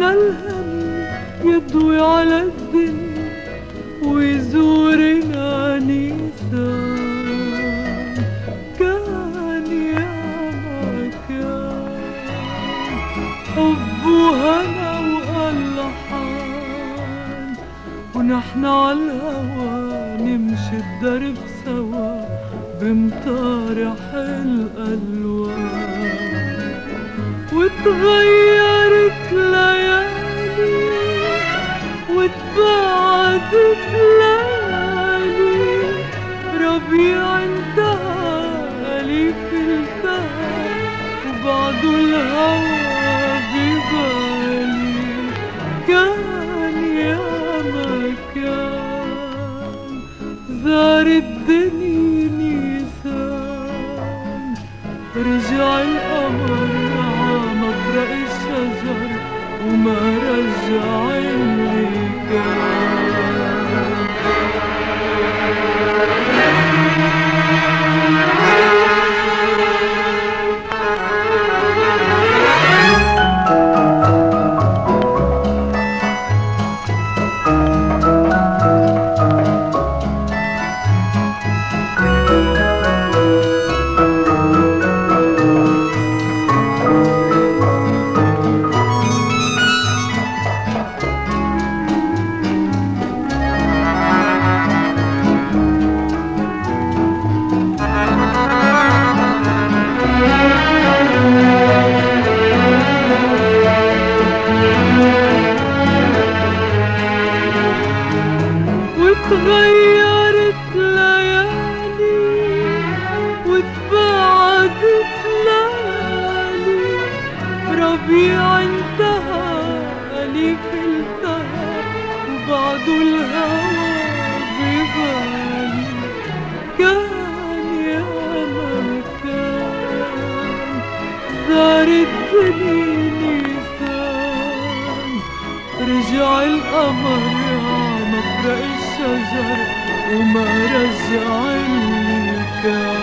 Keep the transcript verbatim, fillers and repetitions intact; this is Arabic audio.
رجعنا الهم يضوي على الدنيا ويزورنا نيسان. كان يا ما كان حب وهنا وألحان، ونحن عالهوا نمشي الدرب سوا بمطارح الألوان. وتغيرت ليالي وتباعدت ليالي، ربيع انتهى أليف التهى وبعده الهوى ببالي. كان يا ما كان زار الدنيا نيسان، رجع القمر مفرق الشجر وما رجع اللي كان. تغيرت ليالي وتباعدت ليالي، ربيع انتهى أليف التهى وبعده الهوى ببالي. كان يا ما كان زار الدنيا نيسان، رجع القمر مفرق الشجر وما رجع اللي كان.